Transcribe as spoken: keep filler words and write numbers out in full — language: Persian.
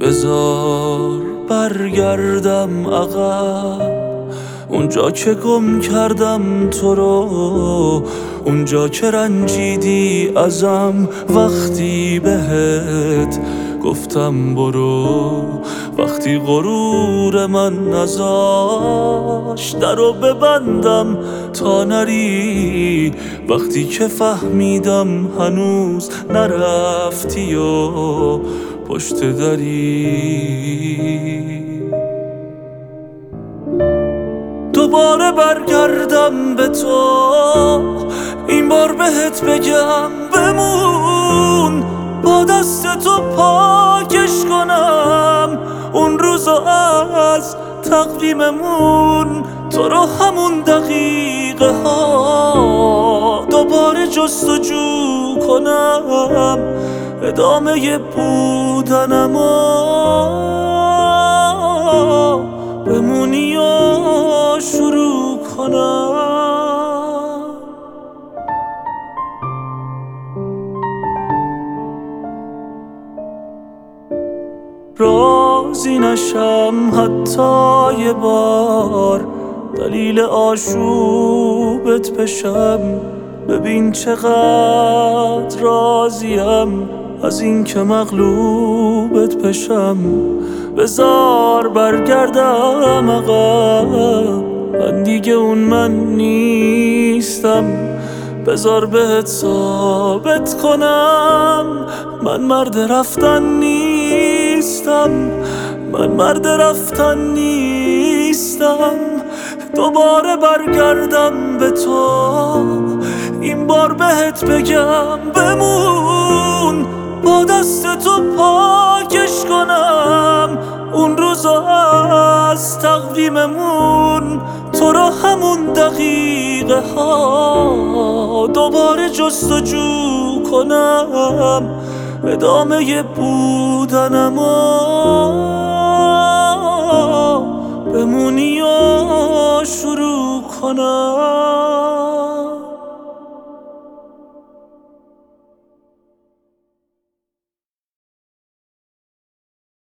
بذار برگردم عقب، اونجا که گم کردم تو رو، اونجا که رنجیدی ازم وقتی بهت گفتم برو، وقتی غرور من نذاشت درو ببندم تا نری، وقتی که فهمیدم هنوز نرفتی و پشت دری. دوباره برگردم به تو، این بار بهت بگم بمون، با دست تو پاکش کنم اون روزو از تقویممون، تو رو همون دقیقه ها دوباره جستجو کنم، ادامه بودنمو بمونی و شروع کنم. راضی نشم حتی یه بار، دلیل آشوبت بشم، ببین چقدر راضیم از این که مغلوبت بشم. بذار برگردم عقب، من دیگه اون من نیستم، بذار بهت ثابت کنم من مرد رفتن نیستم، من مرد رفتن نیستم. دوباره برگردم به تو، این بار بهت بگم بمون، با دست تو پاکش کنم اون روزو از تقویممون، تو رو همون دقیقه ها دوباره جستجو کنم، ادامه بودنمو بمونی و شروع کنم.